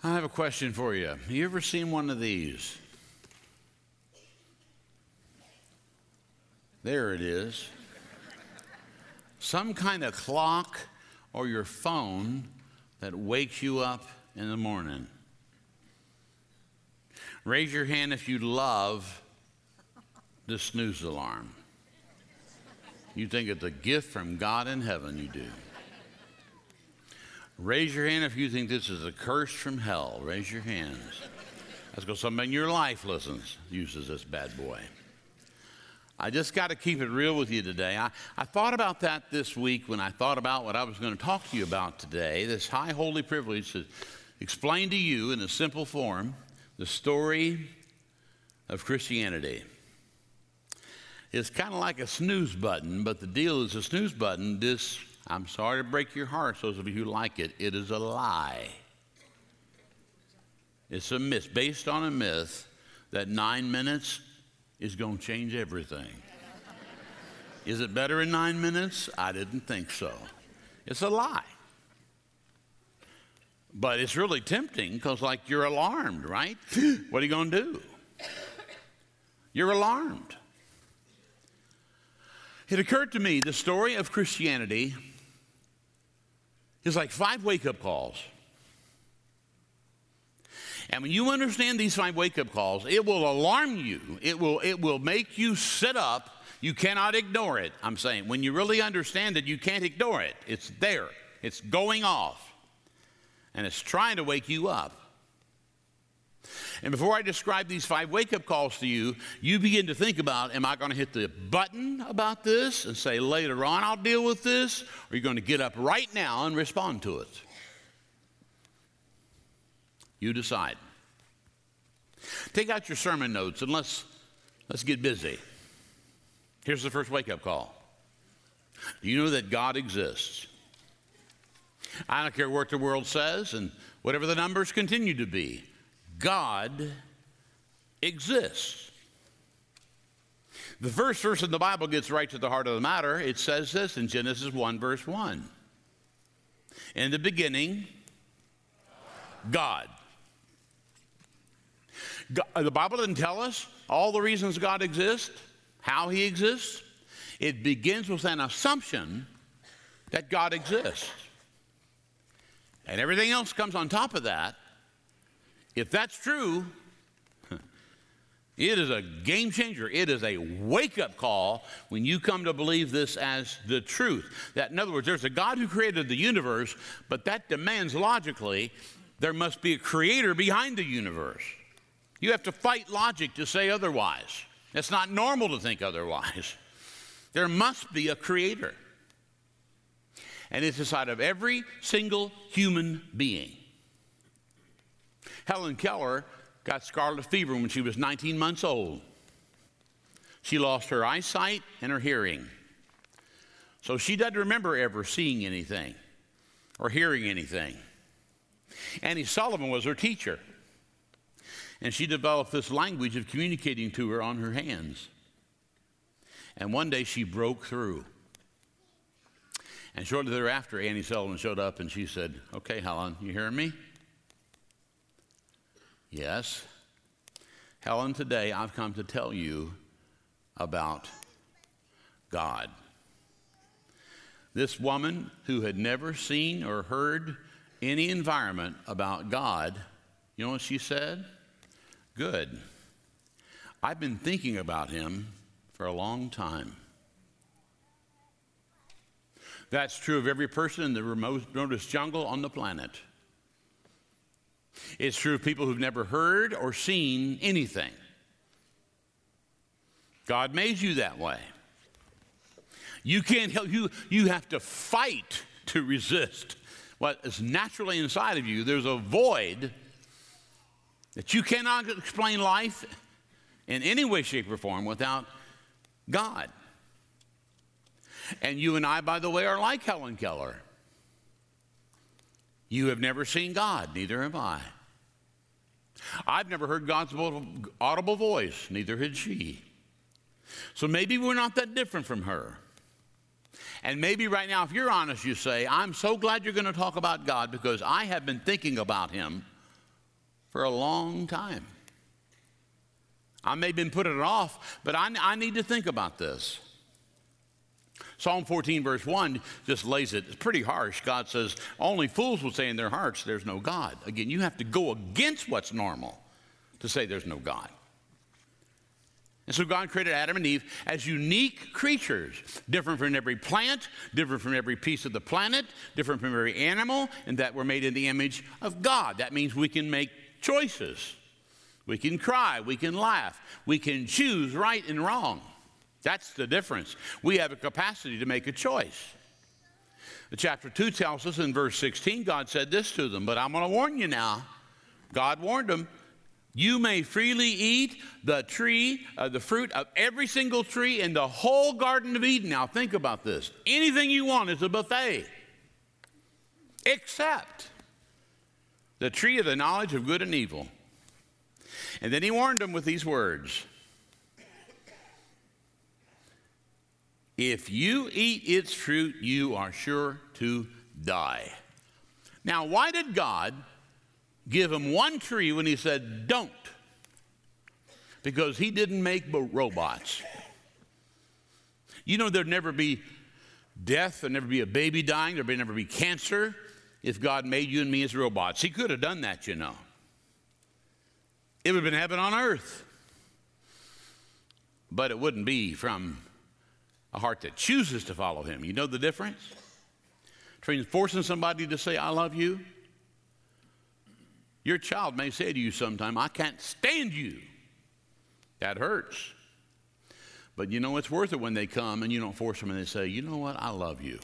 I have a question for you. Have you ever seen one of these? There it is. Some kind of clock or your phone that wakes you up in the morning. Raise your hand if you love the snooze alarm. You think it's a gift from God in heaven, you do. Raise your hand if you think this is a curse from hell. Raise your hands. That's because somebody in your life uses this bad boy. I just got to keep it real with you today. I thought about that this week when I thought about what I was going to talk to you about today, this high holy privilege to explain to you in a simple form the story of Christianity. It's kind of like a snooze button, but the deal is a snooze button. I'm sorry to break your hearts, those of you who like it. It is a lie. It's a myth, based on a myth that 9 minutes is going to change everything. Is it better in 9 minutes? I didn't think so. It's a lie. But it's really tempting because, like, you're alarmed, right? What are you going to do? You're alarmed. It occurred to me the story of Christianity is like 5 wake-up calls. And when you understand these 5 wake-up calls, it will alarm you. It will make you sit up. You cannot ignore it. I'm saying when you really understand it, you can't ignore it. It's there. It's going off. And it's trying to wake you up. And before I describe these 5 wake-up calls to you, you begin to think about, am I going to hit the button about this and say later on I'll deal with this? Or are you going to get up right now and respond to it? You decide. Take out your sermon notes and let's get busy. Here's the first wake-up call. Do you know that God exists? I don't care what the world says and whatever the numbers continue to be. God exists. The first verse in the Bible gets right to the heart of the matter. It says this in Genesis 1, verse 1. In the beginning, God. The Bible doesn't tell us all the reasons God exists, how he exists. It begins with an assumption that God exists. And everything else comes on top of that. If that's true, it is a game changer. It is a wake-up call when you come to believe this as the truth. That, in other words, there's a God who created the universe, but that demands logically there must be a creator behind the universe. You have to fight logic to say otherwise. It's not normal to think otherwise. There must be a creator. And it's inside of every single human being. Helen Keller got scarlet fever when she was 19 months old. She lost her eyesight and her hearing. So she doesn't remember ever seeing anything or hearing anything. Annie Sullivan was her teacher. And she developed this language of communicating to her on her hands. And one day she broke through. And shortly thereafter, Annie Sullivan showed up and she said, "Okay, Helen, you hearing me?" "Yes." "Helen, today I've come to tell you about God." This woman who had never seen or heard any environment about God, you know what she said? "Good. I've been thinking about him for a long time." That's true of every person in the remotest jungle on the planet. It's true of people who've never heard or seen anything. God made you that way. You can't help, you have to fight to resist what is naturally inside of you. There's a void that you cannot explain life in any way, shape, or form without God. And you and I, by the way, are like Helen Keller. You have never seen God, neither have I. I've never heard God's audible voice, neither had she. So maybe we're not that different from her. And maybe right now, if you're honest, you say, "I'm so glad you're going to talk about God because I have been thinking about him for a long time. I may have been putting it off, but I need to think about this. Psalm 14, verse 1 just lays it. It's pretty harsh. God says, only fools will say in their hearts, there's no God. Again, you have to go against what's normal to say there's no God. And so God created Adam and Eve as unique creatures, different from every plant, different from every piece of the planet, different from every animal, and that we're made in the image of God. That means we can make choices. We can cry, we can laugh, we can choose right and wrong. That's the difference. We have a capacity to make a choice. Chapter 2 tells us in verse 16, God said this to them, but I'm going to warn you now. God warned them, you may freely eat the fruit of every single tree in the whole Garden of Eden. Now think about this. Anything you want is a buffet, except the tree of the knowledge of good and evil. And then he warned them with these words. If you eat its fruit, you are sure to die. Now, why did God give him one tree when he said, don't? Because he didn't make robots. You know, there'd never be death, there'd never be a baby dying, there'd never be cancer if God made you and me as robots. He could have done that, you know. It would have been heaven on earth. But it wouldn't be from a heart that chooses to follow him. You know the difference between forcing somebody to say, I love you? Your child may say to you sometime, I can't stand you. That hurts. But you know it's worth it when they come and you don't force them and they say, you know what, I love you.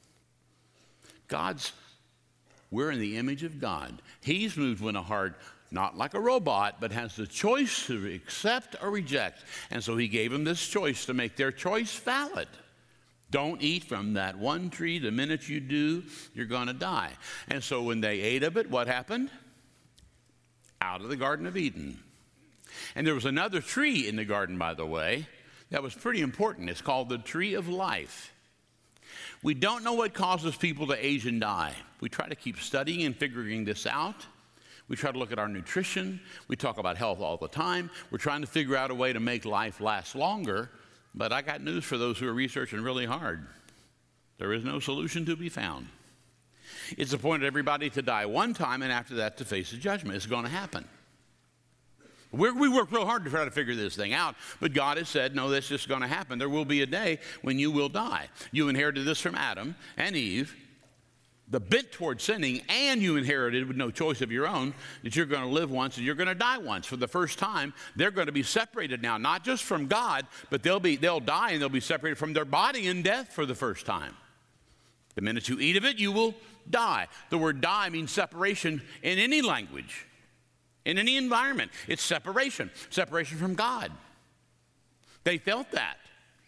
We're in the image of God. He's moved when a heart, not like a robot, but has the choice to accept or reject. And so he gave them this choice to make their choice valid. Don't eat from that one tree. The minute you do, you're going to die. And so when they ate of it, what happened? Out of the Garden of Eden. And there was another tree in the garden, by the way, that was pretty important. It's called the tree of life. We don't know what causes people to age and die. We try to keep studying and figuring this out. We try to look at our nutrition. We talk about health all the time. We're trying to figure out a way to make life last longer. But I got news for those who are researching really hard. There is no solution to be found. It's appointed everybody to die one time and after that to face the judgment. It's going to happen. We work real hard to try to figure this thing out, but God has said, no, that's just going to happen. There will be a day when you will die. You inherited this from Adam and Eve, the bent toward sinning, and you inherited with no choice of your own that you're going to live once and you're going to die once. For the first time, they're going to be separated now, not just from God, but they'll die and they'll be separated from their body in death for the first time. The minute you eat of it, you will die. The word die means separation in any language, in any environment. It's separation from God. They felt that.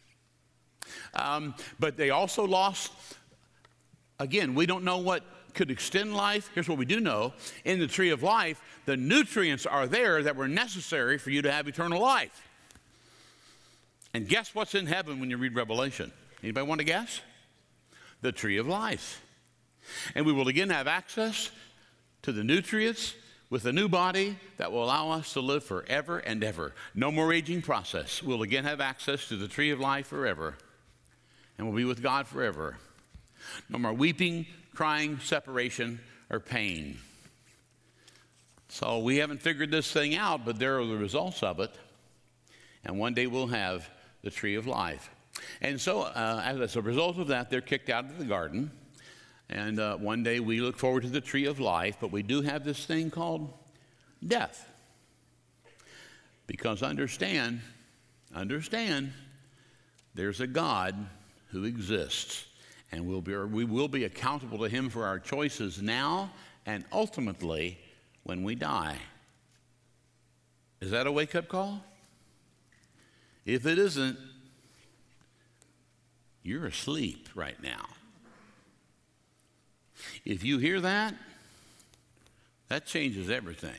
But they also lost. Again, we don't know what could extend life. Here's what we do know. In the tree of life, the nutrients are there that were necessary for you to have eternal life. And guess what's in heaven when you read Revelation? Anybody want to guess? The tree of life. And we will again have access to the nutrients with a new body that will allow us to live forever and ever. No more aging process. We'll again have access to the tree of life forever. And we'll be with God forever. No more weeping, crying, separation, or pain. So we haven't figured this thing out, but there are the results of it. And one day we'll have the tree of life. And so as a result of that, they're kicked out of the garden. And one day we look forward to the tree of life, but we do have this thing called death. Because understand, there's a God who exists. And we will be accountable to him for our choices now and ultimately when we die. Is that a wake-up call? If it isn't, you're asleep right now. If you hear that, that changes everything.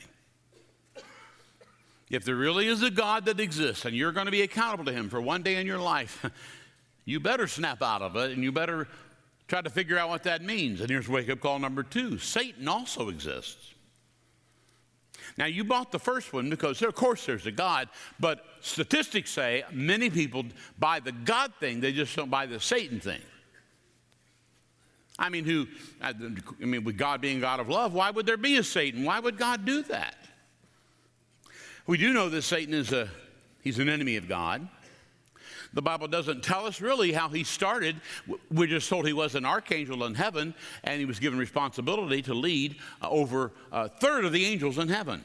If there really is a God that exists and you're going to be accountable to him for one day in your life, you better snap out of it and you better try to figure out what that means. And here's wake-up call number 2. Satan also exists. Now, you bought the first one because, of course, there's a God, but statistics say many people buy the God thing, they just don't buy the Satan thing. I mean, with God being God of love, why would there be a Satan? Why would God do that? We do know that Satan he's an enemy of God. The Bible doesn't tell us really how he started. We're just told he was an archangel in heaven, and he was given responsibility to lead over a third of the angels in heaven.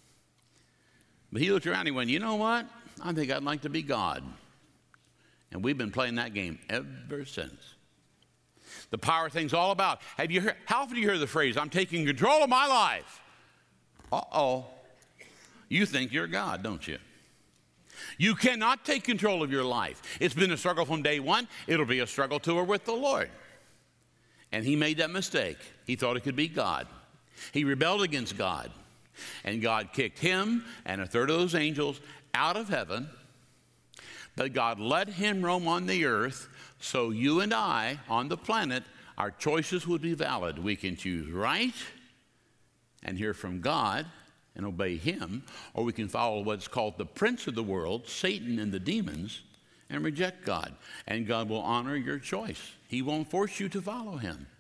But he looked around and he went, you know what? I think I'd like to be God. And we've been playing that game ever since. The power thing's all about. How often do you hear the phrase, I'm taking control of my life? Uh-oh. You think you're God, don't you? You cannot take control of your life. It's been a struggle from day one. It'll be a struggle to or with the Lord. And he made that mistake. He thought it could be God. He rebelled against God. And God kicked him and a third of those angels out of heaven. But God let him roam on the earth so you and I on the planet, our choices would be valid. We can choose right and hear from God and obey him, or we can follow what's called the prince of the world, Satan and the demons, and reject God. And God will honor your choice. He won't force you to follow him.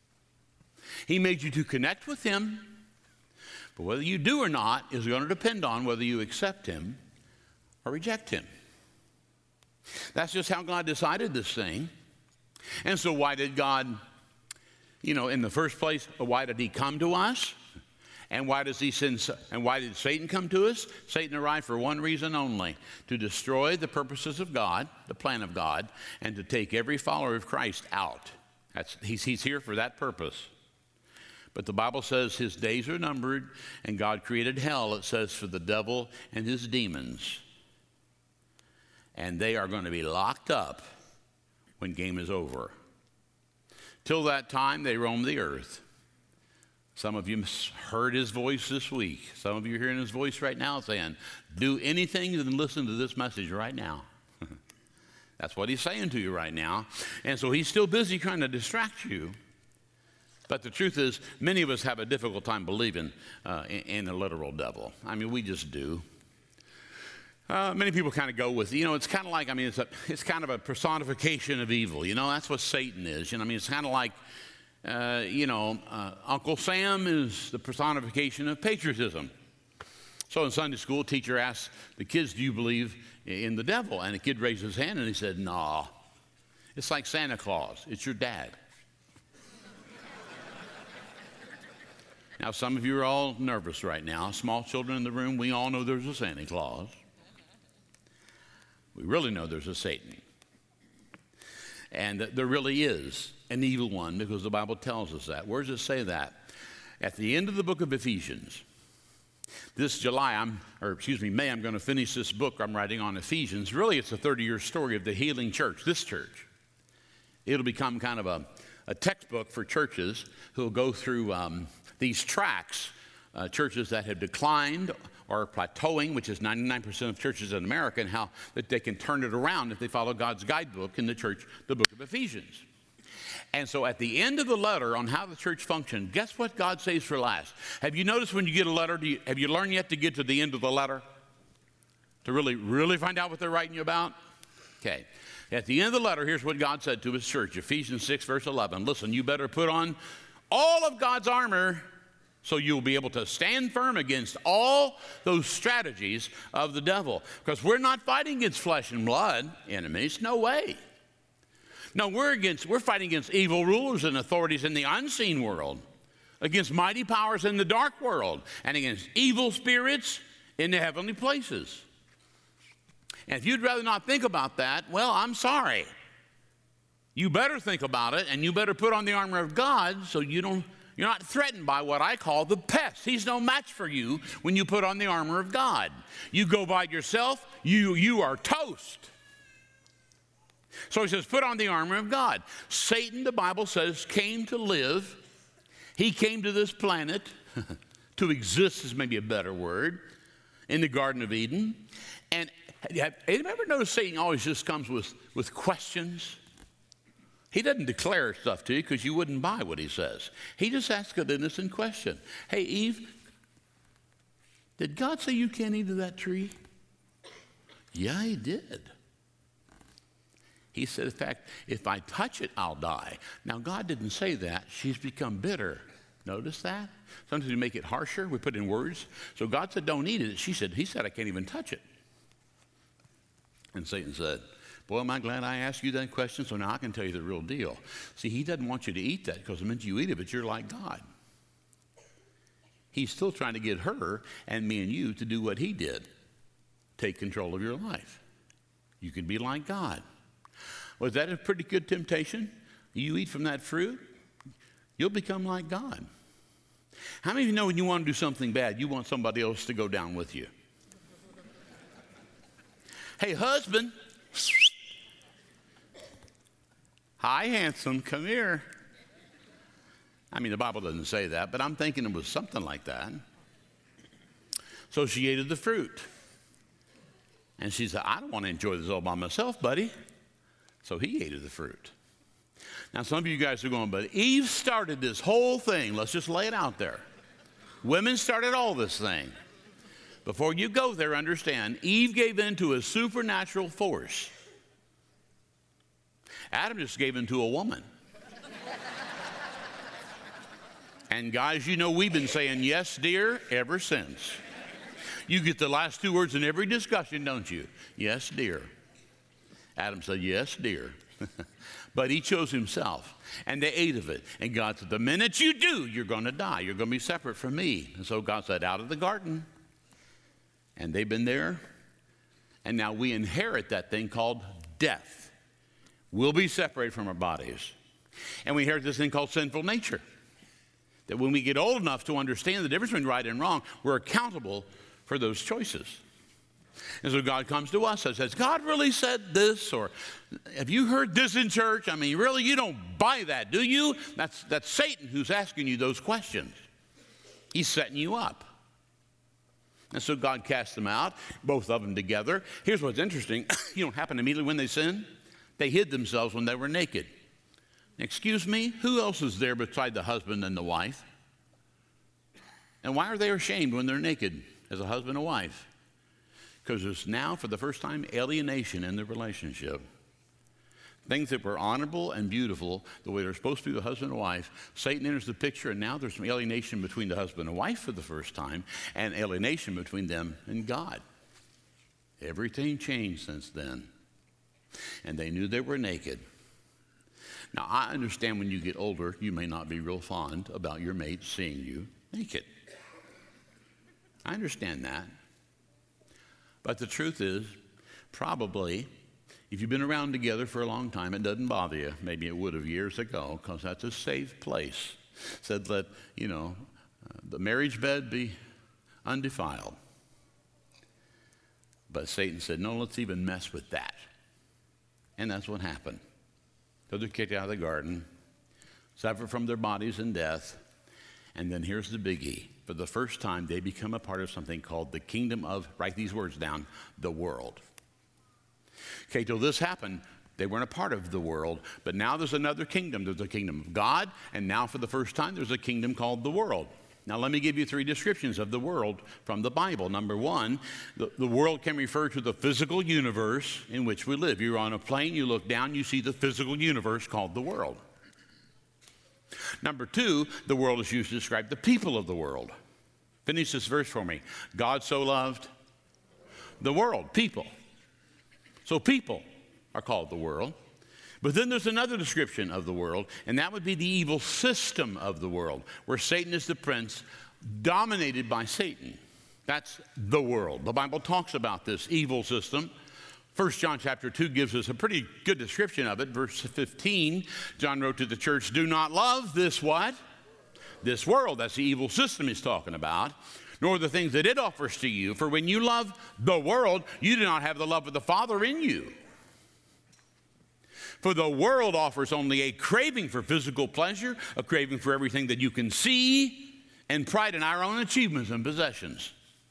He made you to connect with him, but whether you do or not is going to depend on whether you accept him or reject him. That's just how God decided this thing. And so why did God, in the first place, why did he come to us? And why did Satan come to us? Satan arrived for one reason only, to destroy the purposes of God, the plan of God, and to take every follower of Christ out. He's here for that purpose. But the Bible says his days are numbered, and God created hell, it says, for the devil and his demons. And they are going to be locked up when game is over. Till that time, they roam the earth. Some of you heard his voice this week. Some of you are hearing his voice right now saying, do anything and listen to this message right now. That's what he's saying to you right now. And so he's still busy trying to distract you. But the truth is, many of us have a difficult time believing in a literal devil. I mean, we just do. Many people kind of go with, it's kind of like, it's kind of a personification of evil. That's what Satan is. It's kind of like, Uncle Sam is the personification of patriotism. So in Sunday school, a teacher asked the kids, do you believe in the devil? And a kid raised his hand and he said, no. It's like Santa Claus. It's your dad. Now, some of you are all nervous right now. Small children in the room, we all know there's a Santa Claus. We really know there's a Satan. And there really is an evil one, because the Bible tells us that. Where does it say that? At the end of the book of Ephesians. This May, I'm going to finish this book I'm writing on Ephesians. Really, it's a 30-year story of the healing church, this church. It'll become kind of a textbook for churches who will go through these tracks, churches that have declined or plateauing, which is 99% of churches in America, and how that they can turn it around if they follow God's guidebook in the church, the book of Ephesians. And so at the end of the letter on how the church functioned, guess what God saves for last? Have you noticed when you get a letter, have you learned yet to get to the end of the letter? To really find out what they're writing you about? Okay. At the end of the letter, here's what God said to his church, Ephesians 6, verse 11. Listen, you better put on all of God's armor so you'll be able to stand firm against all those strategies of the devil. Because we're not fighting against flesh and blood enemies. No way. No, we're fighting against evil rulers and authorities in the unseen world, against mighty powers in the dark world, and against evil spirits in the heavenly places. And if you'd rather not think about that, well, I'm sorry. You better think about it, and you better put on the armor of God so you're not threatened by what I call the pest. He's no match for you when you put on the armor of God. You go by yourself, you are toast. So he says, put on the armor of God. Satan, the Bible says, came to live. He came to this planet to exist is maybe a better word, in the Garden of Eden. And have you ever noticed Satan always just comes with questions? He doesn't declare stuff to you because you wouldn't buy what he says. He just asks an innocent question. Hey, Eve, Did God say you can't eat of that tree? Yeah, he did. He said, in fact, if I touch it, I'll die. Now, God didn't say that. She's become bitter. Notice that? Sometimes we make it harsher. We put in words. So God said, don't eat it. He said, I can't even touch it. And Satan said, boy, am I glad I asked you that question, so now I can tell you the real deal. See, he doesn't want you to eat that because the minute you eat it, but you're like God. He's still trying to get her and me and you to do what he did. Take control of your life. You can be like God. Was that a pretty good temptation? You eat from that fruit, you'll become like God. How many of you know when you want to do something bad, you want somebody else to go down with you? Hey, husband. Hi, handsome, come here. I mean, the Bible doesn't say that, but I'm thinking it was something like that. So she ate of the fruit. And she said, I don't want to enjoy this all by myself, buddy. So he ate of the fruit. Now, some of you guys are going, but Eve started this whole thing. Let's just lay it out there. Women started all this thing. Before you go there, understand, Eve gave in to a supernatural force. Adam just gave in to a woman. And guys, you know we've been saying yes, dear, ever since. You get the last two words in every discussion, don't you? Yes, dear. Adam said, yes, dear. But he chose himself, and they ate of it. And God said, the minute you do, you're going to die. You're going to be separate from me. And so God said, out of the garden. And they've been there. And now we inherit that thing called death. We'll be separated from our bodies. And we inherit this thing called sinful nature. That when we get old enough to understand the difference between right and wrong, we're accountable for those choices. And so God comes to us and says, God really said this? Or have you heard this in church? I mean, really, you don't buy that, do you? That's Satan who's asking you those questions. He's setting you up. And so God cast them out, both of them together. Here's what's interesting. You know what happened immediately when they sinned? They hid themselves when they were naked. Excuse me, who else is there beside the husband and the wife? And why are they ashamed when they're naked as a husband and wife? Because there's now, for the first time, alienation in the relationship. Things that were honorable and beautiful, the way they're supposed to be with husband and wife, Satan enters the picture, and now there's some alienation between the husband and wife for the first time, and alienation between them and God. Everything changed since then. And they knew they were naked. Now, I understand when you get older, you may not be real fond about your mate seeing you naked. I understand that. But the truth is, probably, if you've been around together for a long time, it doesn't bother you. Maybe it would have years ago, because that's a safe place. Said, let, the marriage bed be undefiled. But Satan said, no, let's even mess with that. And that's what happened. So they're kicked out of the garden, suffer from their bodies in death, and then here's the biggie. For the first time, they become a part of something called the kingdom of, write these words down, the world. Okay, till this happened, they weren't a part of the world, but now there's another kingdom. There's the kingdom of God, and now for the first time, there's a kingdom called the world. Now, let me give you three descriptions of the world from the Bible. Number one, the world can refer to the physical universe in which we live. You're on a plane, you look down, you see the physical universe called the world. Number two, the world is used to describe the people of the world. Finish this verse for me. God so loved the world, people. So people are called the world. But then there's another description of the world, and that would be the evil system of the world, where Satan is the prince, dominated by Satan. That's the world. The Bible talks about this evil system. 1 John chapter 2 gives us a pretty good description of it. Verse 15, John wrote to the church, do not love this what? This world. That's the evil system he's talking about. Nor the things that it offers to you. For when you love the world, you do not have the love of the Father in you. For the world offers only a craving for physical pleasure, a craving for everything that you can see, and pride in our own achievements and possessions.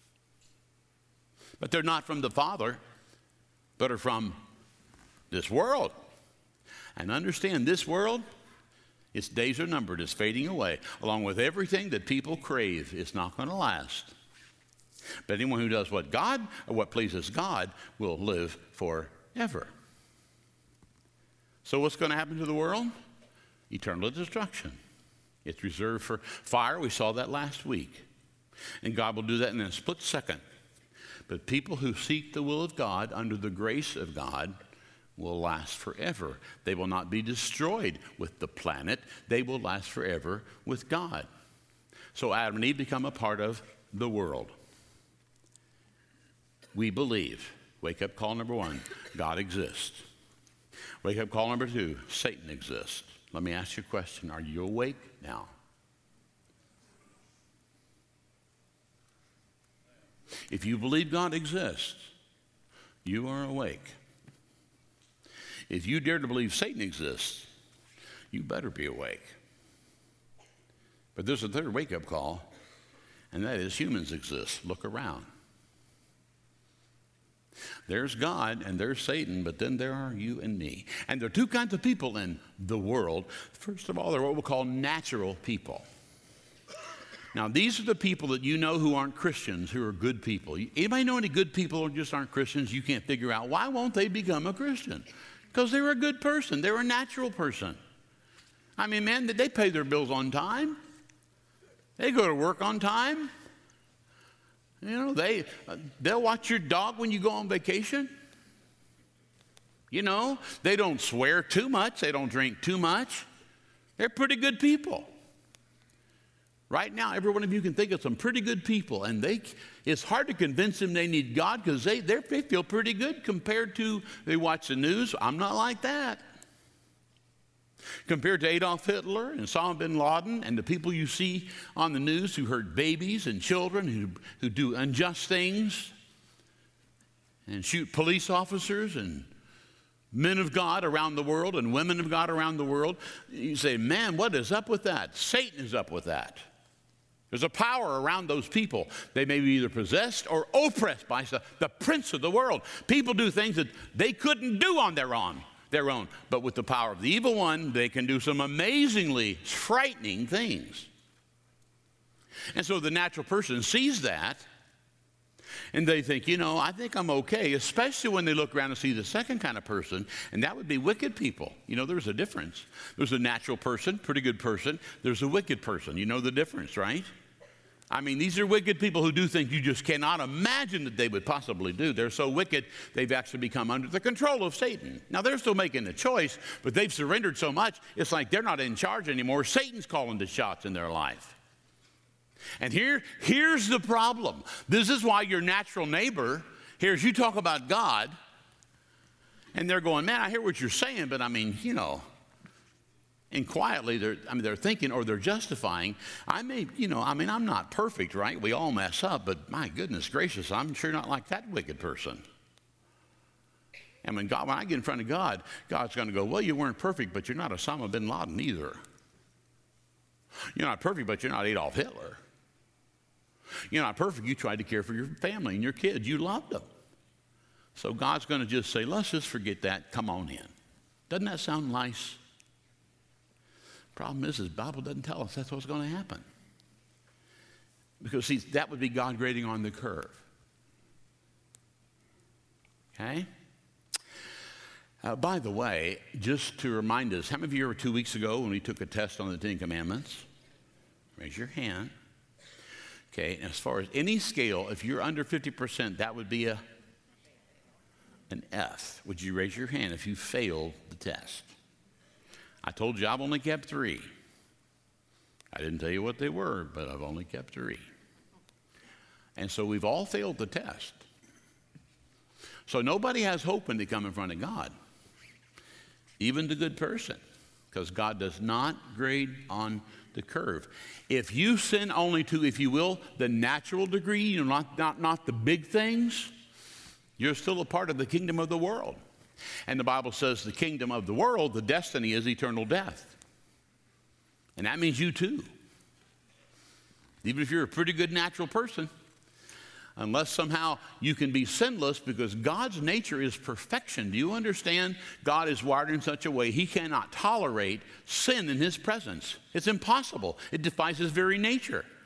But they're not from the Father, but are from this world. And understand, this world, its days are numbered, it's fading away. Along with everything that people crave, it's not going to last. But anyone who does what pleases God will live forever. So what's going to happen to the world? Eternal destruction. It's reserved for fire. We saw that last week. And God will do that in a split second. But people who seek the will of God under the grace of God will last forever. They will not be destroyed with the planet. They will last forever with God. So Adam and Eve become a part of the world. We believe. Wake-up call number 1, God exists. Wake-up call number 2, Satan exists. Let me ask you a question. Are you awake now? If you believe God exists, you are awake. If you dare to believe Satan exists, you better be awake. But there's a third wake-up call, and that is humans exist. Look around. There's God and there's Satan, but then there are you and me. And there are two kinds of people in the world. First of all, they're what we'll call natural people. Now, these are the people that you know who aren't Christians, who are good people. Anybody know any good people who just aren't Christians? You can't figure out why won't they become a Christian? Because they're a good person. They're a natural person. I mean, man, they pay their bills on time. They go to work on time. You know, they'll watch your dog when you go on vacation. You know, they don't swear too much. They don't drink too much. They're pretty good people. Right now, every one of you can think of some pretty good people, and it's hard to convince them they need God because they feel pretty good compared to, they watch the news. I'm not like that. Compared to Adolf Hitler and Osama bin Laden and the people you see on the news who hurt babies and children, who do unjust things and shoot police officers and men of God around the world and women of God around the world, you say, man, what is up with that? Satan is up with that. There's a power around those people. They may be either possessed or oppressed by the prince of the world. People do things that they couldn't do on their own. But with the power of the evil one, they can do some amazingly frightening things. And so the natural person sees that, and they think, you know, I think I'm okay, especially when they look around and see the second kind of person, and that would be wicked people. You know, there's a difference. There's a natural person, pretty good person. There's a wicked person. You know the difference, right? I mean, these are wicked people who do things you just cannot imagine that they would possibly do. They're so wicked, they've actually become under the control of Satan. Now, they're still making the choice, but they've surrendered so much, it's like they're not in charge anymore. Satan's calling the shots in their life. And here's the problem. This is why your natural neighbor hears you talk about God, and they're going, man, I hear what you're saying, but I mean, you know, and quietly they're thinking or they're justifying, I'm not perfect, right? We all mess up, but my goodness gracious, I'm sure not like that wicked person. And when I get in front of God, God's going to go, well, you weren't perfect, but you're not Osama bin Laden either. You're not perfect, but you're not Adolf Hitler. You're not perfect. You tried to care for your family and your kids. You loved them. So God's going to just say, let's just forget that. Come on in. Doesn't that sound nice? Problem is the Bible doesn't tell us that's what's going to happen. Because, see, that would be God grading on the curve. Okay? By the way, just to remind us, how many of you were 2 weeks ago when we took a test on the Ten Commandments? Raise your hand. Okay, and as far as any scale, if you're under 50%, that would be an F. Would you raise your hand if you failed the test? I told you I've only kept 3. I didn't tell you what they were, but I've only kept 3. And so we've all failed the test. So nobody has hope when they come in front of God, even the good person, because God does not grade on the curve. If you sin only to, if you will, the natural degree, you know, not the big things, you're still a part of the kingdom of the world. And the Bible says the kingdom of the world, the destiny is eternal death. And that means you too. Even if you're a pretty good natural person, unless somehow you can be sinless, because God's nature is perfection. Do you understand? God is wired in such a way he cannot tolerate sin in his presence. It's impossible. It defies his very nature.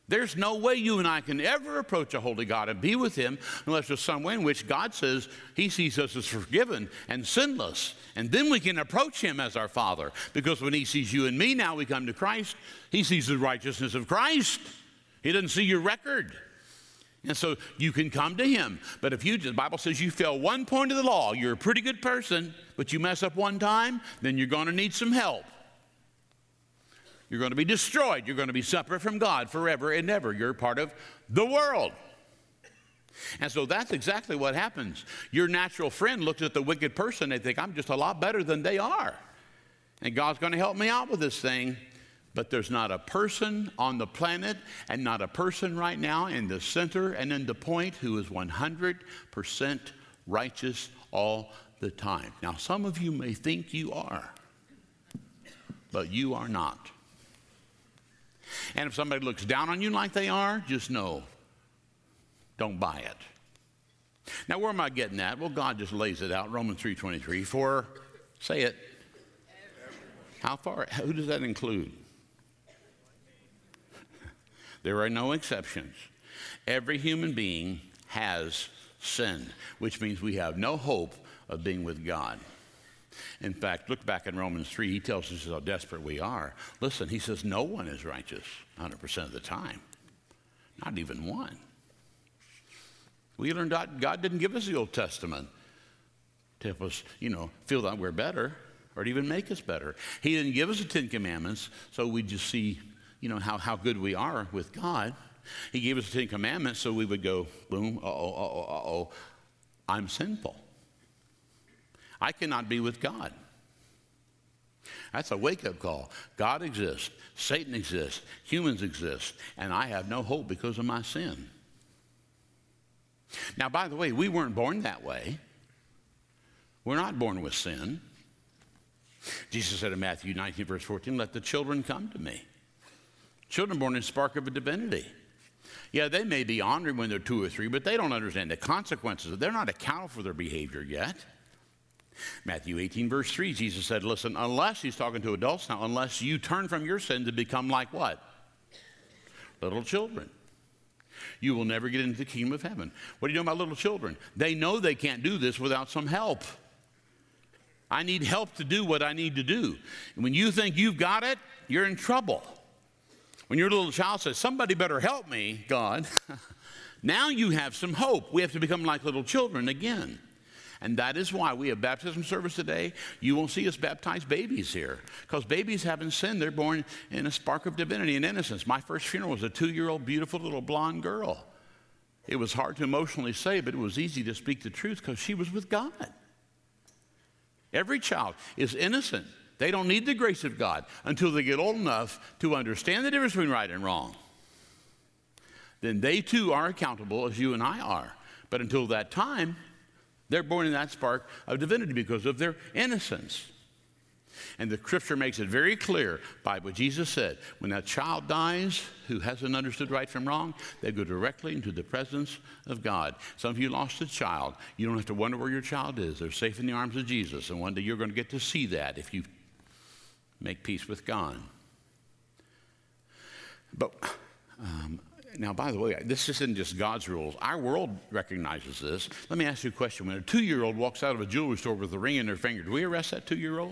There's no way you and I can ever approach a holy God and be with him unless there's some way in which God says he sees us as forgiven and sinless. And then we can approach him as our Father. Because when he sees you and me, now we come to Christ, he sees the righteousness of Christ. He doesn't see your record. And so you can come to him. But if the Bible says you fail one point of the law, you're a pretty good person, but you mess up one time, then you're going to need some help. You're going to be destroyed. You're going to be separate from God forever and ever. You're part of the world. And so that's exactly what happens. Your natural friend looks at the wicked person. They think, I'm just a lot better than they are. And God's going to help me out with this thing. But there's not a person on the planet and not a person right now in the center and in the point who is 100% righteous all the time. Now, some of you may think you are, but you are not. And if somebody looks down on you like they are, just know, don't buy it. Now, where am I getting at? Well, God just lays it out. Romans 3:23. For, say it. How far? Who does that include? There are no exceptions. Every human being has sinned, which means we have no hope of being with God. In fact, look back in Romans 3. He tells us how desperate we are. Listen, he says no one is righteous 100% of the time. Not even one. We learned God didn't give us the Old Testament to help us, feel that we're better or to even make us better. He didn't give us the Ten Commandments so we just see, how good we are with God. He gave us the Ten Commandments so we would go, boom, I'm sinful. I cannot be with God. That's a wake-up call. God exists. Satan exists. Humans exist. And I have no hope because of my sin. Now, by the way, we weren't born that way. We're not born with sin. Jesus said in Matthew 19, verse 14, let the children come to me. Children born in spark of a divinity. Yeah, they may be honored when they're 2 or 3, but they don't understand the consequences. They're not accountable for their behavior yet. Matthew 18, verse 3, Jesus said, listen, unless, he's talking to adults now, unless you turn from your sin to become like what? Little children. You will never get into the kingdom of heaven. What do you know about little children? They know they can't do this without some help. I need help to do what I need to do. And when you think you've got it, you're in trouble. When your little child says, somebody better help me, God, now you have some hope. We have to become like little children again. And that is why we have baptism service today. You won't see us baptize babies here because babies haven't sinned. They're born in a spark of divinity and innocence. My first funeral was a 2-year-old beautiful little blonde girl. It was hard to emotionally say, but it was easy to speak the truth because she was with God. Every child is innocent. They don't need the grace of God until they get old enough to understand the difference between right and wrong. Then they too are accountable as you and I are. But until that time, they're born in that spark of divinity because of their innocence. And the scripture makes it very clear by what Jesus said. When that child dies who hasn't understood right from wrong, they go directly into the presence of God. Some of you lost a child. You don't have to wonder where your child is. They're safe in the arms of Jesus. And one day you're going to get to see that if you make peace with God. But now, by the way, this isn't just God's rules. Our world recognizes this. Let me ask you a question. When a 2-year-old walks out of a jewelry store with a ring in their finger, do we arrest that 2-year-old?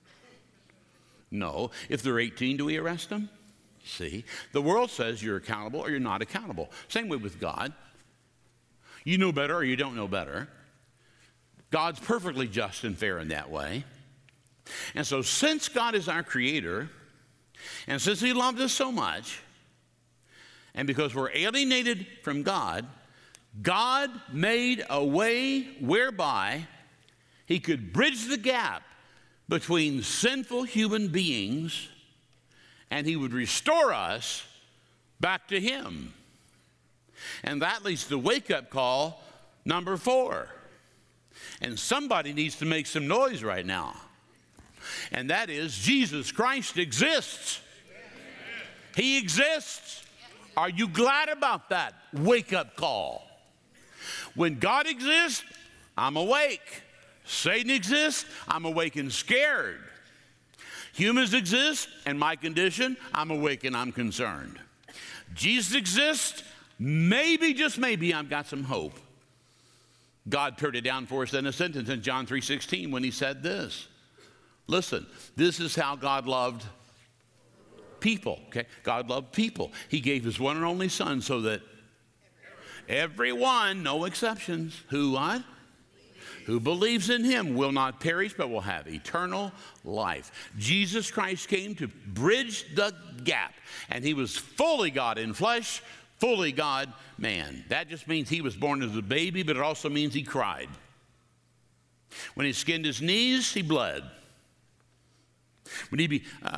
No. If they're 18, do we arrest them? See? The world says you're accountable or you're not accountable. Same way with God. You know better or you don't know better. God's perfectly just and fair in that way. And so since God is our creator, and since he loved us so much, and because we're alienated from God, God made a way whereby he could bridge the gap between sinful human beings and he would restore us back to him. And that leads to wake-up call number 4. And somebody needs to make some noise right now. And that is Jesus Christ exists. He exists. Are you glad about that wake-up call? When God exists, I'm awake. Satan exists, I'm awake and scared. Humans exist, and my condition, I'm awake and I'm concerned. Jesus exists. Maybe, just maybe, I've got some hope. God turned it down for us in a sentence in John 3:16 when he said this. Listen, this is how God loved people. Okay? God loved people. He gave his one and only son so that everyone, no exceptions, who what? Who believes in him will not perish but will have eternal life. Jesus Christ came to bridge the gap, and he was fully God in flesh, fully God man. That just means he was born as a baby, but it also means he cried. When he skinned his knees, he bled. When he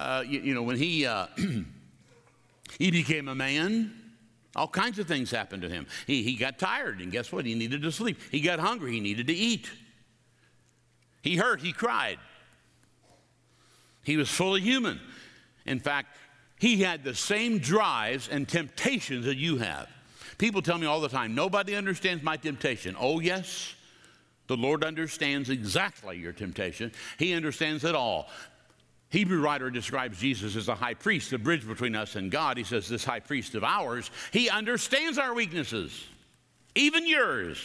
became a man, all kinds of things happened to him. He got tired, and guess what? He needed to sleep. He got hungry. He needed to eat. He hurt. He cried. He was fully human. In fact, he had the same drives and temptations that you have. People tell me all the time, nobody understands my temptation. Oh, yes, the Lord understands exactly your temptation. He understands it all. Hebrew writer describes Jesus as a high priest, the bridge between us and God. He says this high priest of ours, he understands our weaknesses, even yours.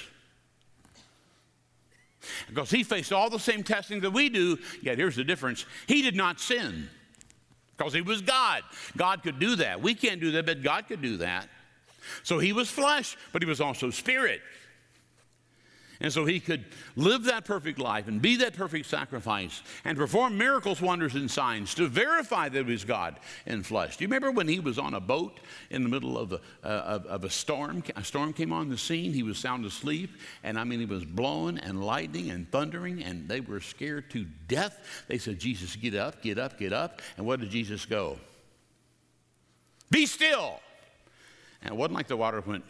Because he faced all the same testing that we do, yet here's the difference. He did not sin because he was God. God could do that. We can't do that, but God could do that. So he was flesh, but he was also spirit. And so he could live that perfect life and be that perfect sacrifice and perform miracles, wonders, and signs to verify that he was God in flesh. Do you remember when he was on a boat in the middle of a storm? A storm came on the scene. He was sound asleep. And I mean, he was blowing and lightning and thundering, and they were scared to death. They said, Jesus, get up, get up, get up. And what did Jesus go? Be still. And it wasn't like the water went.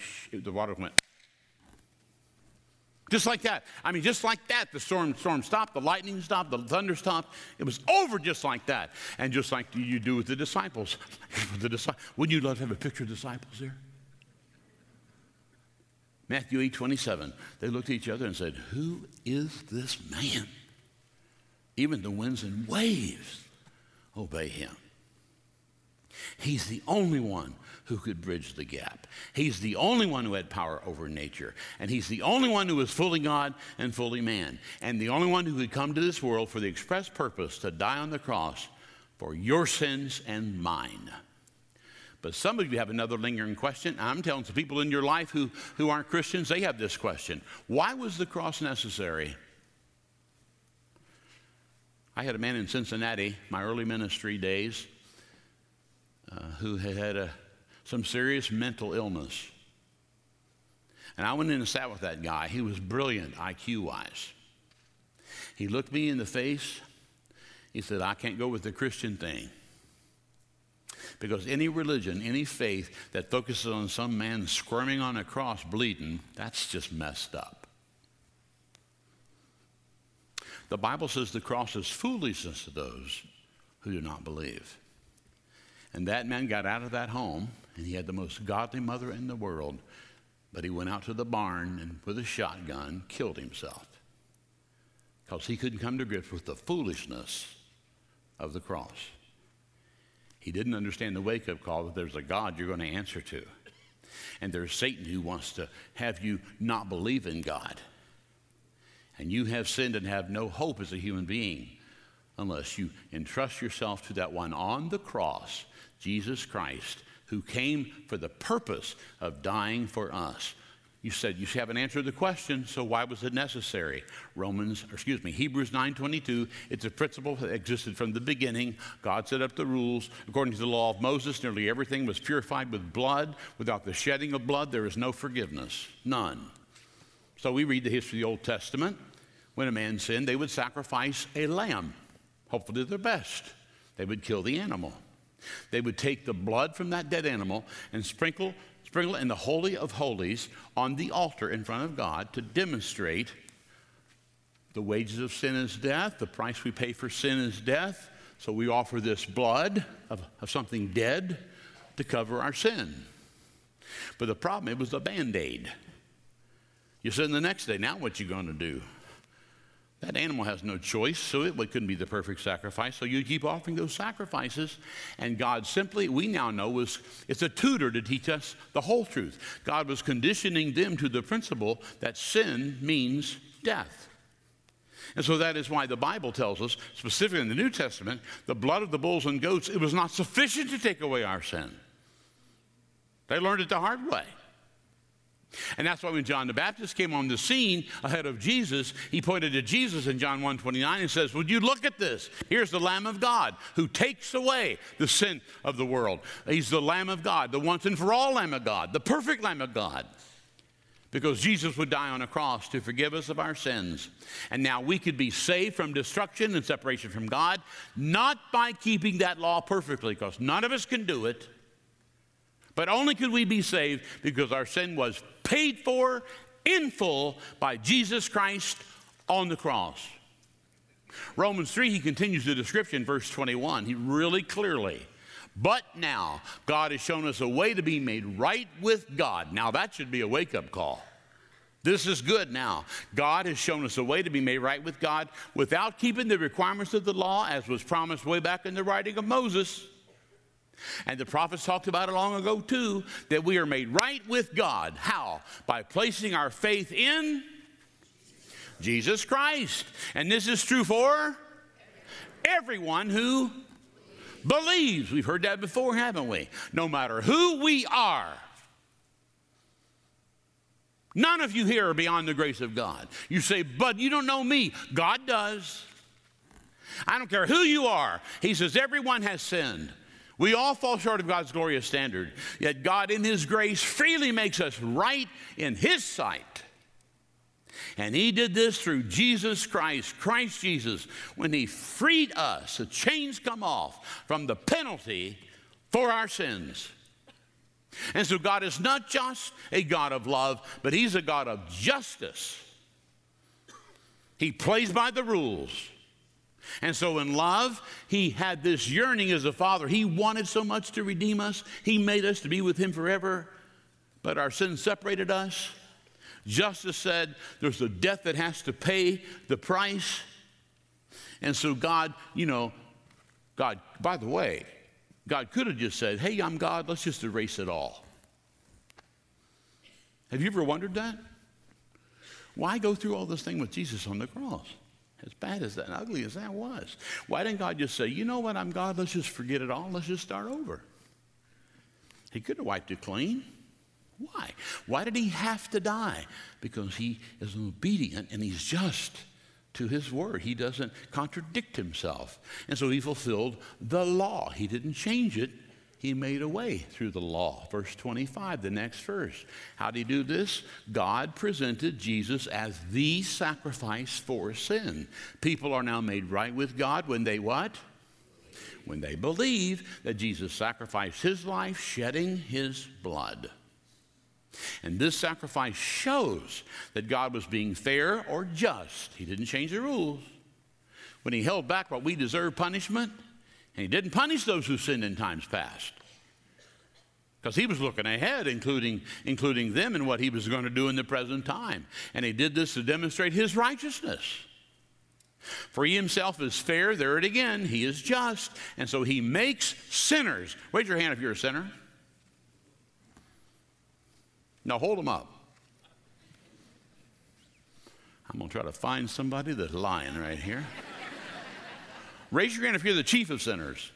Just like that. I mean, just like that, the storm stopped, the lightning stopped, the thunder stopped. It was over just like that. And just like you do with the disciples. Wouldn't you love to have a picture of disciples there? Matthew 8:27. They looked at each other and said, who is this man? Even the winds and waves obey him. He's the only one who could bridge the gap. He's the only one who had power over nature. And he's the only one who was fully God and fully man. And the only one who could come to this world for the express purpose to die on the cross for your sins and mine. But some of you have another lingering question. I'm telling some people in your life who aren't Christians, they have this question. Why was the cross necessary? I had a man in Cincinnati, my early ministry days, who had some serious mental illness. And I went in and sat with that guy. He was brilliant IQ-wise. He looked me in the face. He said, I can't go with the Christian thing. Because any religion, any faith that focuses on some man squirming on a cross bleeding, that's just messed up. The Bible says the cross is foolishness to those who do not believe. And that man got out of that home, and he had the most godly mother in the world, but he went out to the barn and with a shotgun killed himself because he couldn't come to grips with the foolishness of the cross. He didn't understand the wake-up call that there's a God you're going to answer to. And there's Satan who wants to have you not believe in God. And you have sinned and have no hope as a human being unless you entrust yourself to that one on the cross, Jesus Christ, who came for the purpose of dying for us. You said you haven't answered the question, so why was it necessary? Hebrews 9:22, it's a principle that existed from the beginning. God set up the rules. According to the law of Moses, nearly everything was purified with blood. Without the shedding of blood, there is no forgiveness, none. So we read the history of the Old Testament. When a man sinned, they would sacrifice a lamb, hopefully their best. They would kill the animal. They would take the blood from that dead animal and sprinkle it in the Holy of Holies on the altar in front of God to demonstrate the wages of sin is death, the price we pay for sin is death. So we offer this blood of something dead to cover our sin. But the problem, it was a Band-Aid. You sin the next day, now what you going to do? That animal has no choice, so it couldn't be the perfect sacrifice. So you keep offering those sacrifices, and God simply, we now know, it's a tutor to teach us the whole truth. God was conditioning them to the principle that sin means death. And so that is why the Bible tells us, specifically in the New Testament, the blood of the bulls and goats, it was not sufficient to take away our sin. They learned it the hard way. And that's why when John the Baptist came on the scene ahead of Jesus, he pointed to Jesus in John 1:29 and says, would you look at this? Here's the Lamb of God who takes away the sin of the world. He's the Lamb of God, the once and for all Lamb of God, the perfect Lamb of God. Because Jesus would die on a cross to forgive us of our sins. And now we could be saved from destruction and separation from God, not by keeping that law perfectly, because none of us can do it. But only could we be saved because our sin was paid for in full by Jesus Christ on the cross. Romans 3, he continues the description, verse 21. He really clearly, but now God has shown us a way to be made right with God. Now that should be a wake-up call. This is good now. God has shown us a way to be made right with God without keeping the requirements of the law, as was promised way back in the writing of Moses. And the prophets talked about it long ago too, that we are made right with God. How? By placing our faith in Jesus Christ. And this is true for everyone who believes. We've heard that before, haven't we? No matter who we are. None of you here are beyond the grace of God. You say, but you don't know me. God does. I don't care who you are. He says everyone has sinned. We all fall short of God's glorious standard, yet God in his grace freely makes us right in his sight. And he did this through Jesus Christ, Christ Jesus, when he freed us. The chains come off from the penalty for our sins. And so God is not just a God of love, but he's a God of justice. He plays by the rules. And so in love, he had this yearning as a father. He wanted so much to redeem us. He made us to be with him forever. But our sins separated us. Justice said there's a death that has to pay the price. And so God, God, by the way, God could have just said, hey, I'm God, let's just erase it all. Have you ever wondered that? Why go through all this thing with Jesus on the cross? As bad as that and ugly as that was. Why didn't God just say, you know what, I'm God, let's just forget it all, let's just start over? He could have wiped it clean. Why? Why did he have to die? Because he is obedient and he's just to his word. He doesn't contradict himself. And so he fulfilled the law. He didn't change it. He made a way through the law. Verse 25, the next verse. How did he do this? God presented Jesus as the sacrifice for sin. People are now made right with God when they what? When they believe that Jesus sacrificed his life, shedding his blood. And this sacrifice shows that God was being fair or just. He didn't change the rules. When he held back what we deserve punishment, and he didn't punish those who sinned in times past. Because he was looking ahead, including them and what he was going to do in the present time. And he did this to demonstrate his righteousness. For he himself is fair, there it again, he is just. And so he makes sinners. Raise your hand if you're a sinner. Now hold them up. I'm going to try to find somebody that's lying right here. Raise your hand if you're the chief of sinners.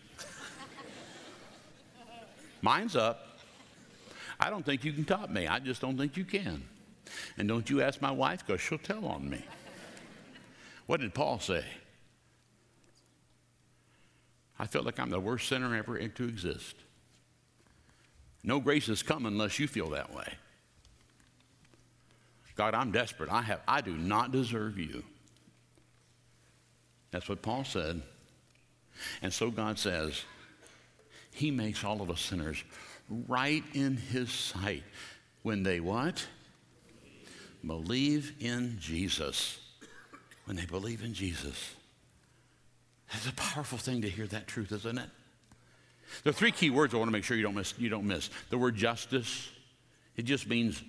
Mine's up. I don't think you can top me. I just don't think you can. And don't you ask my wife, because she'll tell on me. What did Paul say? I felt like I'm the worst sinner ever to exist. No grace has come unless you feel that way. God, I'm desperate. I do not deserve you. That's what Paul said. And so God says, he makes all of us sinners right in his sight when they what? Believe in Jesus. When they believe in Jesus. It's a powerful thing to hear that truth, isn't it? There are three key words I want to make sure you don't miss. The word justice, it just means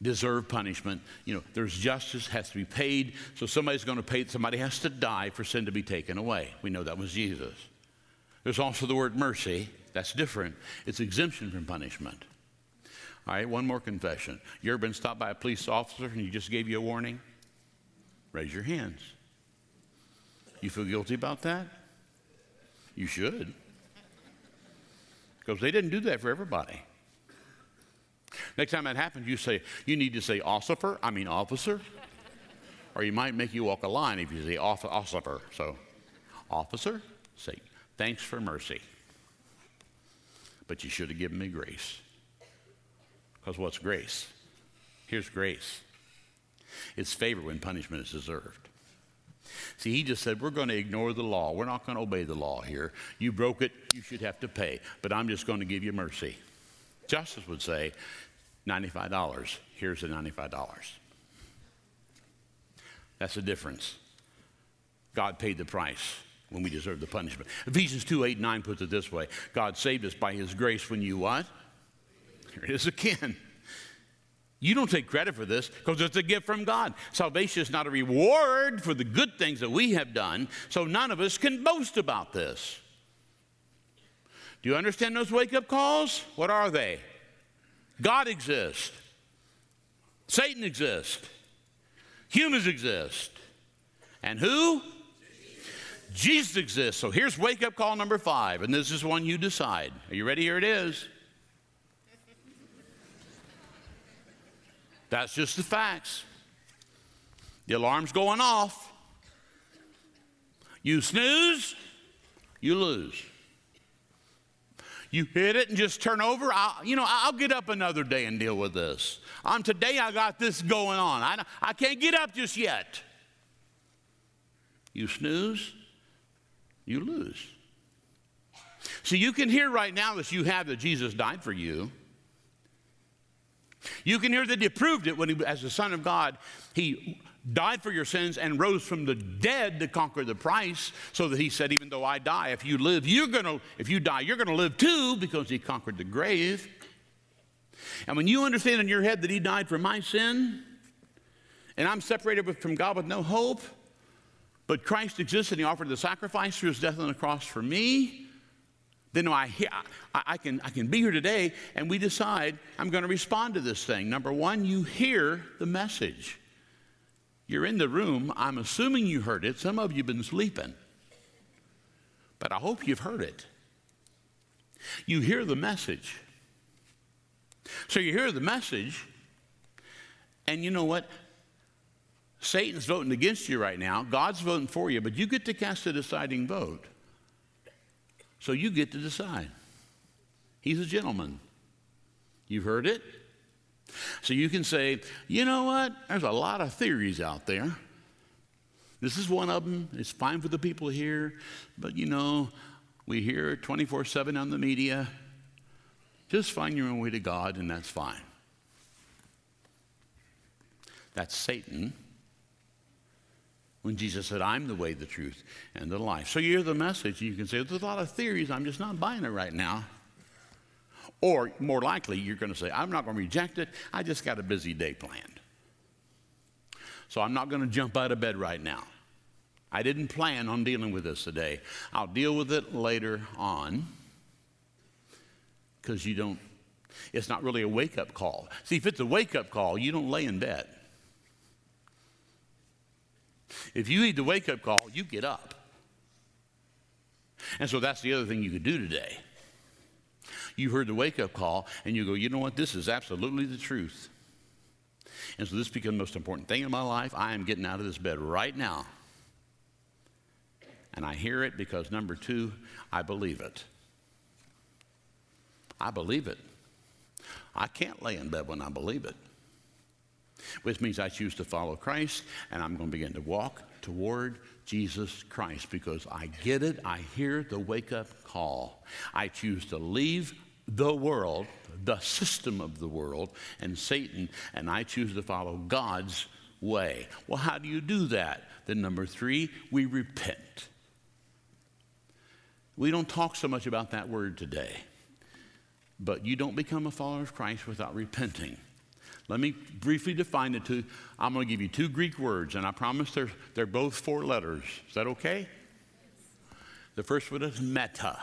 deserve punishment. You know, there's justice, has to be paid. So somebody's going to pay, somebody has to die for sin to be taken away. We know that was Jesus. There's also the word mercy. That's different. It's exemption from punishment. All right, one more confession. You ever been stopped by a police officer and he just gave you a warning? Raise your hands. You feel guilty about that? You should. Because they didn't do that for everybody. Next time that happens, you need to say officer. Or you might make you walk a line if you say officer. So, officer, say, thanks for mercy. But you should have given me grace. Because what's grace? Here's grace. It's favor when punishment is deserved. See, he just said, we're going to ignore the law. We're not going to obey the law here. You broke it, you should have to pay. But I'm just going to give you mercy. Justice would say, $95. Here's the $95. That's the difference. God paid the price when we deserve the punishment. Ephesians 2:8-9 puts it this way. God saved us by his grace when you what? Here it is again. You don't take credit for this because it's a gift from God. Salvation is not a reward for the good things that we have done, so none of us can boast about this. Do you understand those wake-up calls? What are they? God exists. Satan exists. Humans exist. And who? Jesus exists. So here's wake-up call number 5, and this is one you decide. Are you ready? Here it is. That's just the facts. The alarm's going off. You snooze, you lose. You hit it and just turn over. I'll get up another day and deal with this. Today I got this going on. I can't get up just yet. You snooze, you lose. So you can hear right now that you have that Jesus died for you. You can hear that he proved it when he, as the Son of God, he died for your sins and rose from the dead to conquer the price, so that he said, even though I die, if you live, if you die, you're going to live too, because he conquered the grave. And when you understand in your head that he died for my sin, and I'm separated from God with no hope, but Christ exists and he offered the sacrifice through his death on the cross for me, then I can be here today, and we decide I'm going to respond to this thing. Number one, you hear the message. You're in the room. I'm assuming you heard it. Some of you have been sleeping. But I hope you've heard it. You hear the message. So you hear the message, and you know what? Satan's voting against you right now. God's voting for you, but you get to cast a deciding vote. So you get to decide. He's a gentleman. You've heard it. So you can say, you know what? There's a lot of theories out there. This is one of them. It's fine for the people here. But, we hear it 24/7 on the media. Just find your own way to God, and that's fine. That's Satan. When Jesus said, I'm the way, the truth, and the life. So you hear the message, and you can say, there's a lot of theories, I'm just not buying it right now. Or more likely, you're going to say, I'm not going to reject it, I just got a busy day planned. So I'm not going to jump out of bed right now. I didn't plan on dealing with this today. I'll deal with it later on, because it's not really a wake-up call. See, if it's a wake-up call, you don't lay in bed. If you need the wake-up call, you get up. And so that's the other thing you could do today. You heard the wake-up call, and you go, you know what? This is absolutely the truth. And so this becomes the most important thing in my life. I am getting out of this bed right now. And I hear it because, number two, I believe it. I believe it. I can't lay in bed when I believe it. Which means I choose to follow Christ, and I'm going to begin to walk toward Jesus Christ because I get it. I hear the wake-up call. I choose to leave the world, the system of the world, and Satan, and I choose to follow God's way. Well, how do you do that? Then number three, we repent. We don't talk so much about that word today, but you don't become a follower of Christ without repenting. Let me briefly define it to you. I'm going to give you two Greek words, and I promise they're both 4 letters. Is that okay? The first one is meta.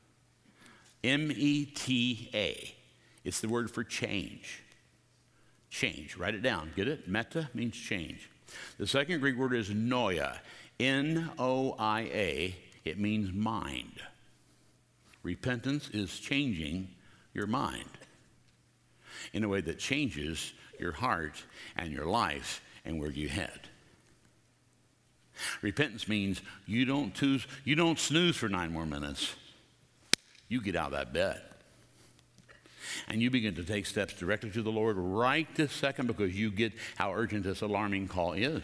M-E-T-A. It's the word for change. Change. Write it down. Get it? Meta means change. The second Greek word is noia. N-O-I-A. It means mind. Repentance is changing your mind in a way that changes your heart and your life and where you head. Repentance means you don't snooze for 9 more minutes. You get out of that bed. And you begin to take steps directly to the Lord right this second, because you get how urgent this alarming call is.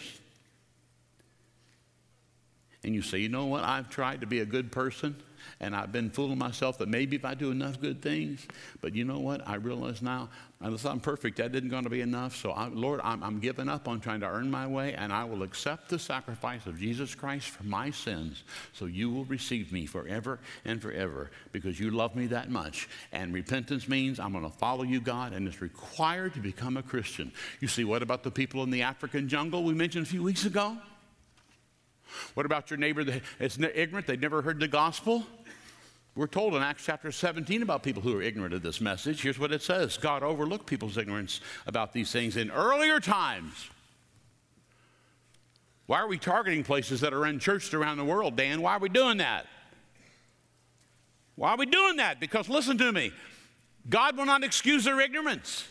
And you say, you know what, I've tried to be a good person, and I've been fooling myself that maybe if I do enough good things, but you know what, I realize now, unless I'm perfect, that isn't going to be enough. So, Lord, I'm giving up on trying to earn my way, and I will accept the sacrifice of Jesus Christ for my sins, so you will receive me forever and forever, because you love me that much. And repentance means I'm going to follow you, God, and it's required to become a Christian. You see, what about the people in the African jungle we mentioned a few weeks ago? What about your neighbor that's ignorant? They've never heard the gospel? We're told in Acts chapter 17 about people who are ignorant of this message. Here's what it says. God overlooked people's ignorance about these things in earlier times. Why are we targeting places that are unchurched around the world, Dan? Why are we doing that? Why are we doing that? Because listen to me. God will not excuse their ignorance.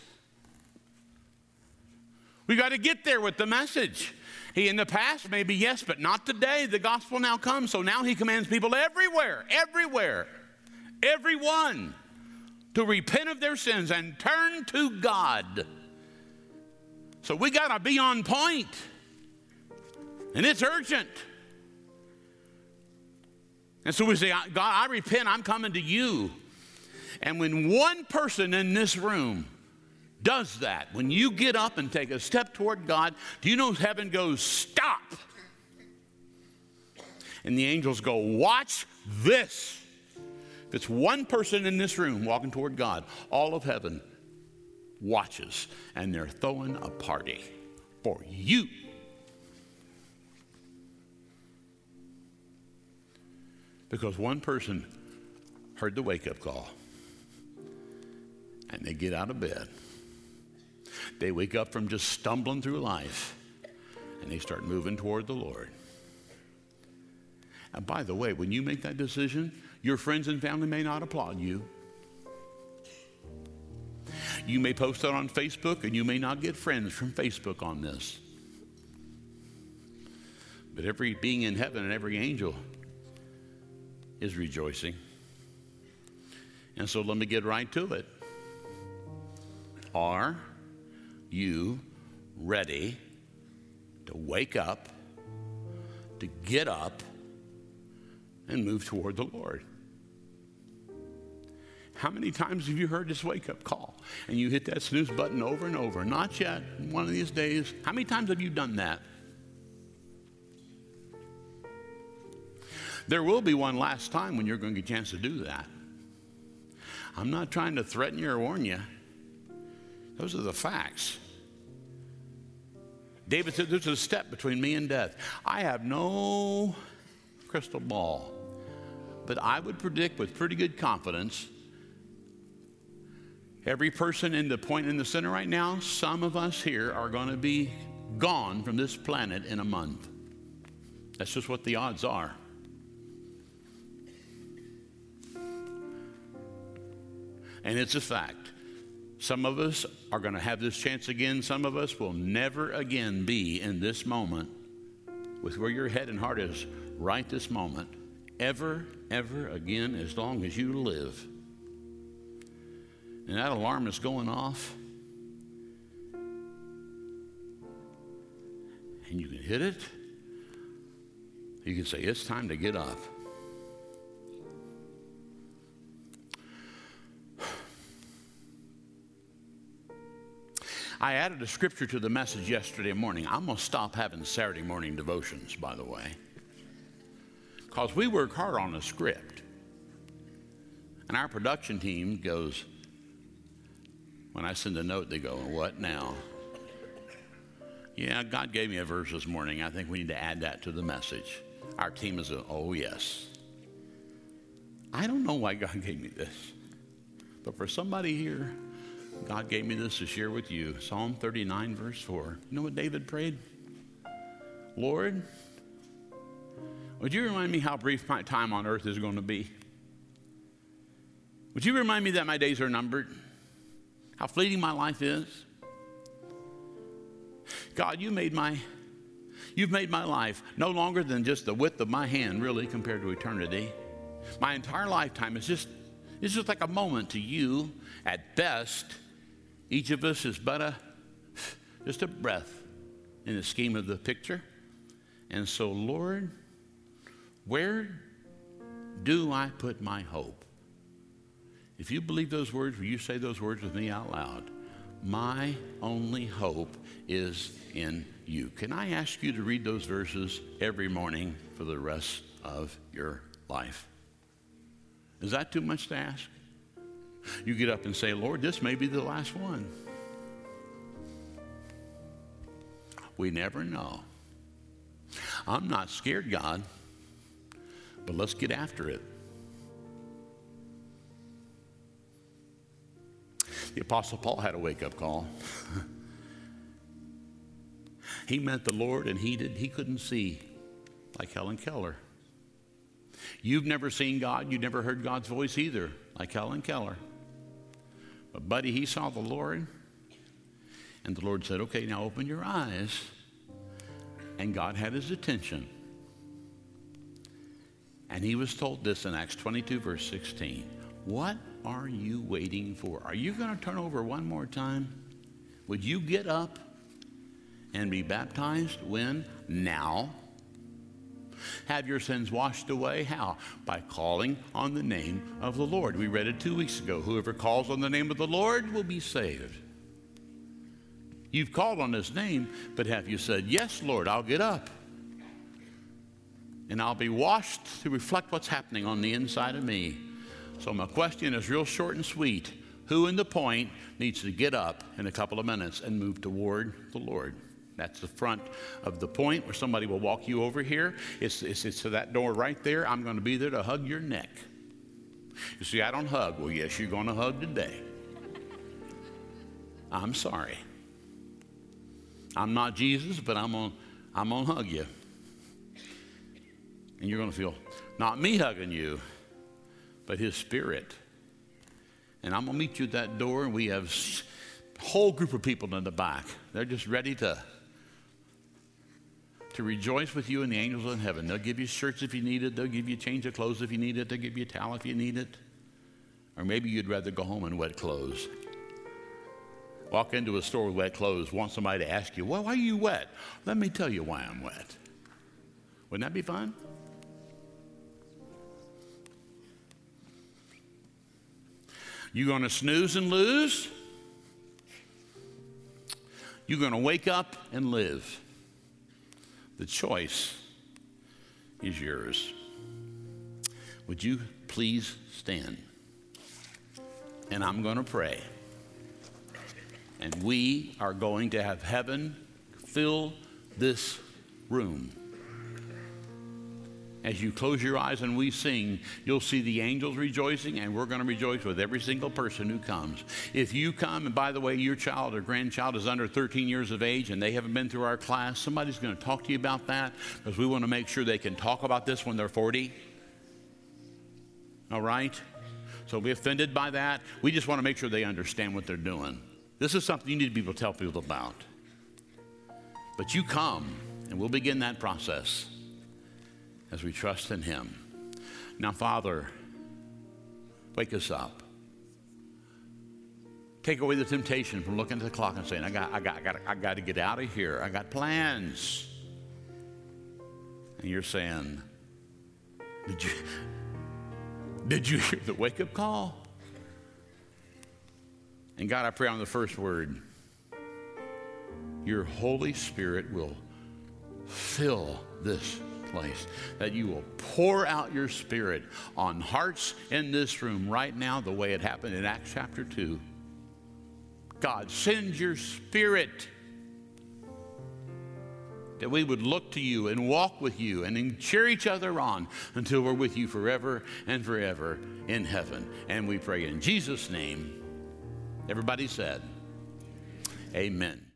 We got to get there with the message. He in the past, maybe yes, but not today. The gospel now comes. So now he commands people everywhere, everyone, to repent of their sins and turn to God. So we got to be on point. And it's urgent. And so we say, God, I repent. I'm coming to you. And when one person in this room does that, when you get up and take a step toward God, do you know heaven goes, stop? And the angels go, watch this. If it's one person in this room walking toward God, all of heaven watches, and they're throwing a party for you. Because one person heard the wake-up call, and they get out of bed. They wake up from just stumbling through life, and they start moving toward the Lord. And by the way, when you make that decision, your friends and family may not applaud you. You may post that on Facebook, and you may not get friends from Facebook on this. But every being in heaven and every angel is rejoicing. And so let me get right to it. Are you ready to wake up, to get up, and move toward the Lord? How many times have you heard this wake-up call and you hit that snooze button over and over? Not yet. One of these days. How many times have you done that? There will be one last time when you're going to get a chance to do that. I'm not trying to threaten you or warn you. Those are the facts. David said, there's a step between me and death. I have no crystal ball, but I would predict with pretty good confidence, every person in the point in the center right now, some of us here are going to be gone from this planet in a month. That's just what the odds are. And it's a fact. Some of us are going to have this chance again. Some of us will never again be in this moment with where your head and heart is right this moment, ever again, as long as you live. And that alarm is going off. And you can hit it. You can say, it's time to get up. I added a scripture to the message yesterday morning. I'm going to stop having Saturday morning devotions, by the way, because we work hard on a script. And our production team goes, when I send a note, they go, what now? Yeah, God gave me a verse this morning. I think we need to add that to the message. Our team is oh yes. I don't know why God gave me this, but for somebody here, God gave me this to share with you. Psalm 39, verse 4. You know what David prayed? Lord, would you remind me how brief my time on earth is going to be? Would you remind me that my days are numbered? How fleeting my life is? God, you've made my life no longer than just the width of my hand, really, compared to eternity. My entire lifetime is just like a moment to you. At best, each of us is but just a breath in the scheme of the picture. And so, Lord, where do I put my hope? If you believe those words, will you say those words with me out loud? My only hope is in you. Can I ask you to read those verses every morning for the rest of your life? Is that too much to ask? You get up and say, Lord, this may be the last one. We never know. I'm not scared, God, but let's get after it. The Apostle Paul had a wake-up call. He met the Lord, and he couldn't see like Helen Keller. You've never seen God. You've never heard God's voice either, like Helen Keller. But, buddy, he saw the Lord, and the Lord said, okay, now open your eyes. And God had his attention. And he was told this in Acts 22, verse 16. What are you waiting for? Are you going to turn over one more time? Would you get up and be baptized? When? Now. Have your sins washed away? How? By calling on the name of the Lord. We read it 2 weeks ago. Whoever calls on the name of the Lord will be saved. You've called on his name, but have you said, yes, Lord, I'll get up and I'll be washed to reflect what's happening on the inside of me? So my question is real short and sweet. Who in the point needs to get up in a couple of minutes and move toward the Lord? That's the front of the point where somebody will walk you over here. It's to that door right there. I'm going to be there to hug your neck. You see, I don't hug. Well, yes, you're going to hug today. I'm sorry. I'm not Jesus, but I'm gonna hug you. And you're going to feel not me hugging you, but his Spirit. And I'm going to meet you at that door, and we have a whole group of people in the back. They're just ready to rejoice with you and the angels in heaven. They'll give you shirts if you need it. They'll give you a change of clothes if you need it. They'll give you a towel if you need it. Or maybe you'd rather go home in wet clothes. Walk into a store with wet clothes, want somebody to ask you, well, why are you wet? Let me tell you why I'm wet. Wouldn't that be fun? You going to snooze and lose? You're going to wake up and live. The choice is yours. Would you please stand? And I'm going to pray. And we are going to have heaven fill this room. As you close your eyes and we sing, you'll see the angels rejoicing, and we're going to rejoice with every single person who comes. If you come, and by the way, your child or grandchild is under 13 years of age and they haven't been through our class, somebody's going to talk to you about that, because we want to make sure they can talk about this when they're 40. All right? So be offended by that. We just want to make sure they understand what they're doing. This is something you need to be able to tell people about. But you come, and we'll begin that process as we trust in him. Now, Father, wake us up. Take away the temptation from looking at the clock and saying, I got to get out of here. I got plans. And you're saying, did you hear the wake-up call? And God, I pray on the first word, your Holy Spirit will fill this place, that you will pour out your Spirit on hearts in this room right now, the way it happened in Acts chapter 2. God, send your Spirit that we would look to you and walk with you and cheer each other on until we're with you forever and forever in heaven. And we pray in Jesus' name. Everybody said, amen.